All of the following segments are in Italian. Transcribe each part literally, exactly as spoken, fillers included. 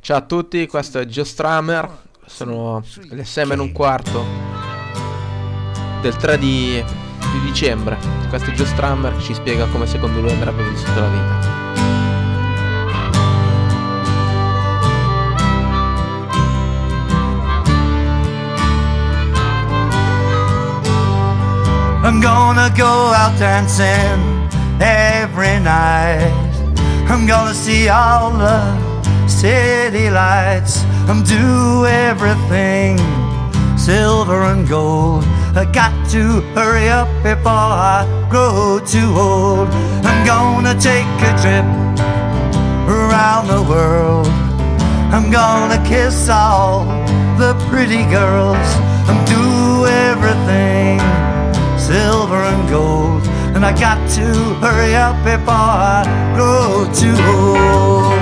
Ciao a tutti, questo è Joe Strummer. Sono le sei meno un quarto del tre di, di dicembre. Questo è Joe Strummer che ci spiega come secondo lui andrebbe vissuta la vita. I'm gonna go out dancing every night. I'm gonna see all the city lights. I'm do everything silver and gold. I got to hurry up before I grow too old. I'm gonna take a trip around the world. I'm gonna kiss all the pretty girls. I'm do everything silver and gold, and I got to hurry up before I grow too old.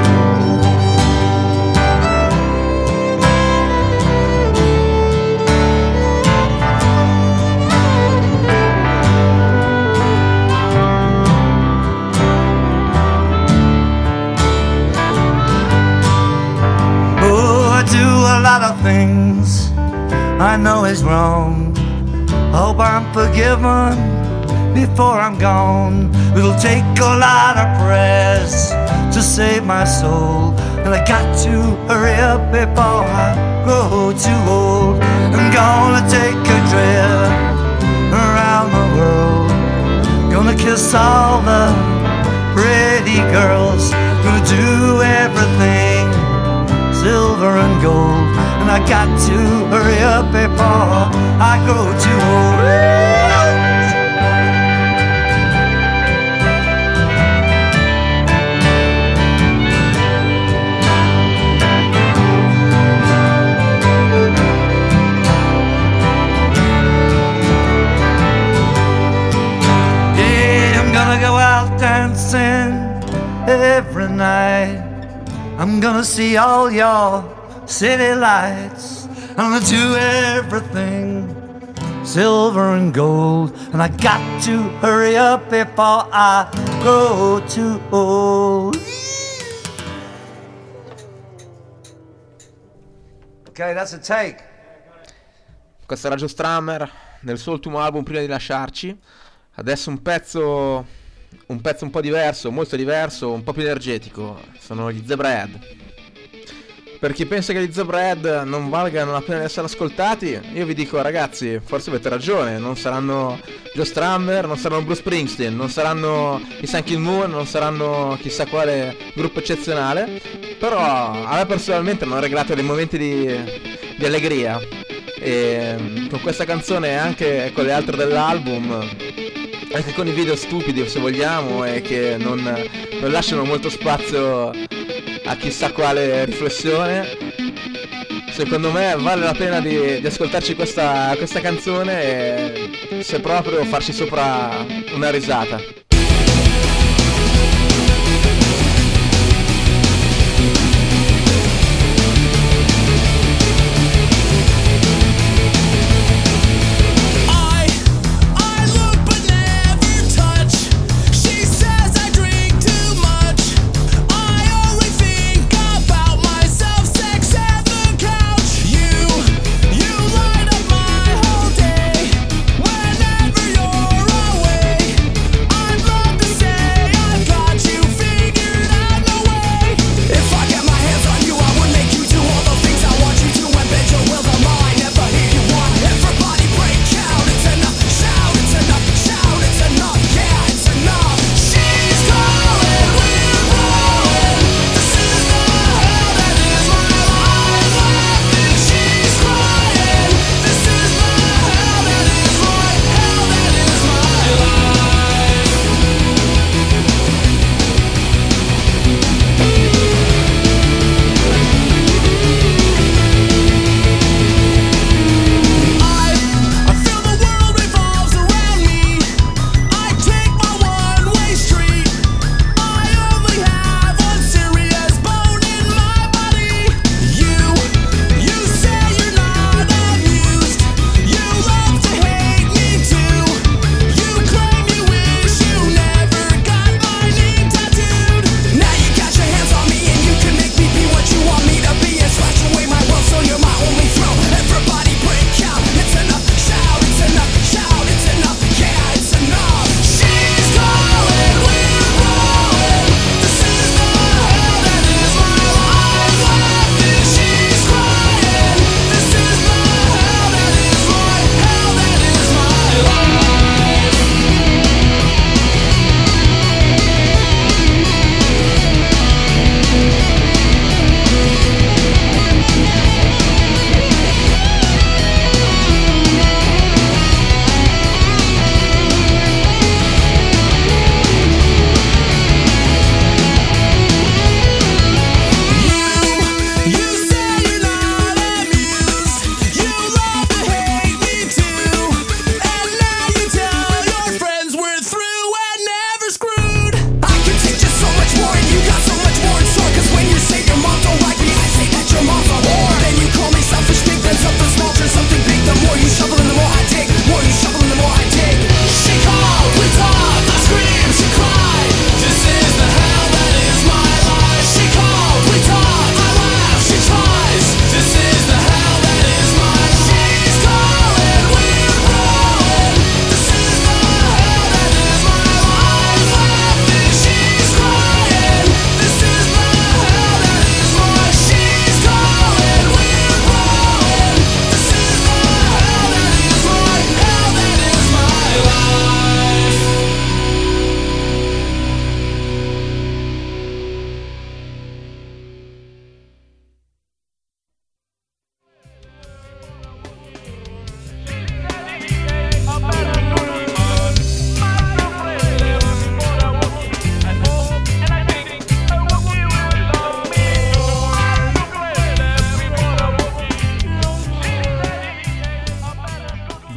Oh, I do a lot of things I know is wrong. Hope I'm forgiven before I'm gone. It'll take a lot of prayers to save my soul, and I got to hurry up before I grow too old. I'm gonna take a trip around the world. Gonna kiss all the pretty girls. Gonna do everything silver and gold, and I got to hurry up before I grow too old. Yeah, I'm gonna go out dancing every night. I'm gonna see all your city lights. I'm gonna do everything silver and gold, and I got to hurry up before I grow too old. Okay, that's a take. Questo era Joe Strummer nel suo ultimo album prima di lasciarci. Adesso un pezzo un pezzo un po' diverso, molto diverso, un po' più energetico. Sono gli Zebrahead. Per chi pensa che gli Zebrahead non valgano la pena di essere ascoltati, io vi dico, ragazzi, forse avete ragione. Non saranno Joe Strummer, non saranno Bruce Springsteen, non saranno i Sun Kil Moon, non saranno chissà quale gruppo eccezionale, però a me personalmente hanno regalato dei momenti di, di allegria. E con questa canzone e anche con le altre dell'album, anche con i video stupidi se vogliamo, e che non, non lasciano molto spazio a chissà quale riflessione, secondo me vale la pena di, di ascoltarci questa, questa canzone e se proprio farci sopra una risata. Whenever you're away, I'm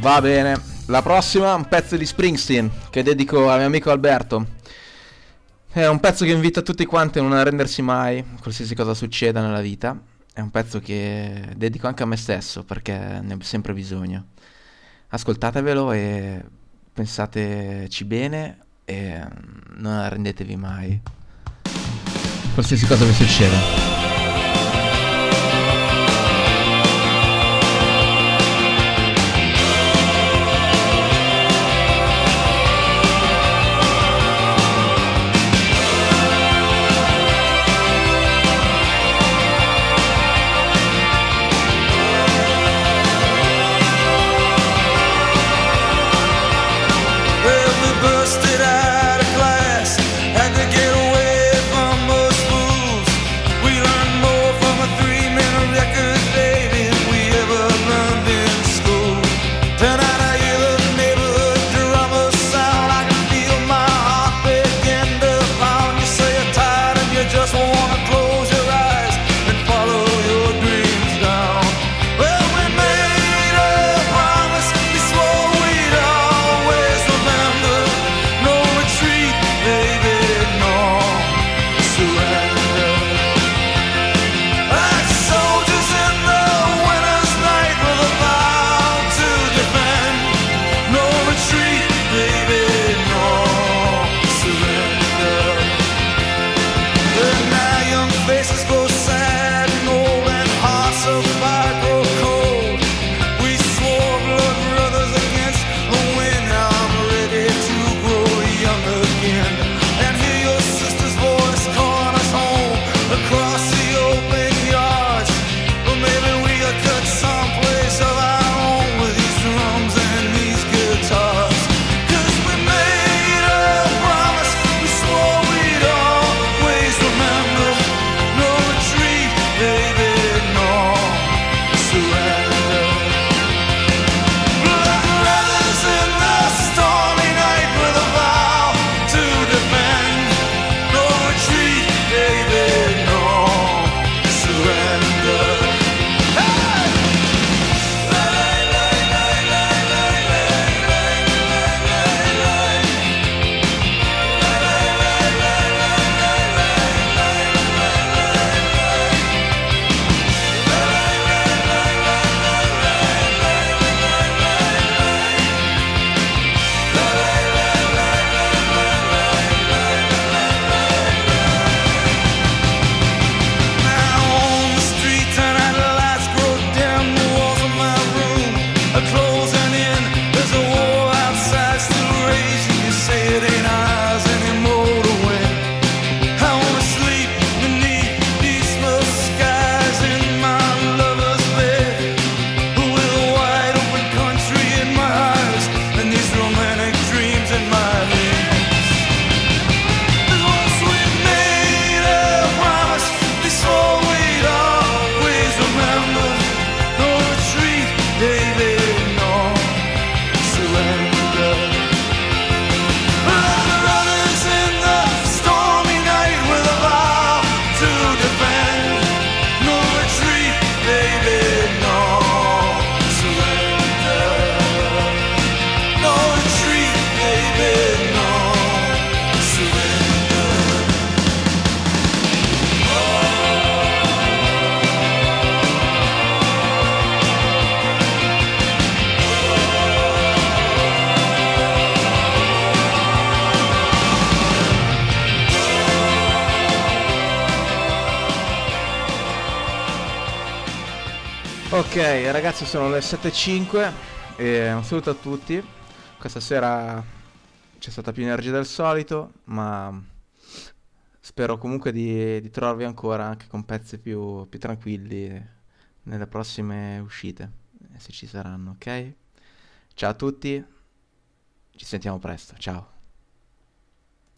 Va bene, la prossima un pezzo di Springsteen che dedico al mio amico Alberto. È un pezzo che invita tutti quanti a non arrendersi mai, qualsiasi cosa succeda nella vita. È un pezzo che dedico anche a me stesso perché ne ho sempre bisogno. Ascoltatevelo e pensateci bene e non arrendetevi mai, qualsiasi cosa vi succeda. Ok ragazzi, sono le sette e cinque e un saluto a tutti. Questa sera c'è stata più energia del solito, ma spero comunque di, di trovarvi ancora anche con pezzi più, più tranquilli nelle prossime uscite, se ci saranno, ok? Ciao a tutti, ci sentiamo presto, ciao.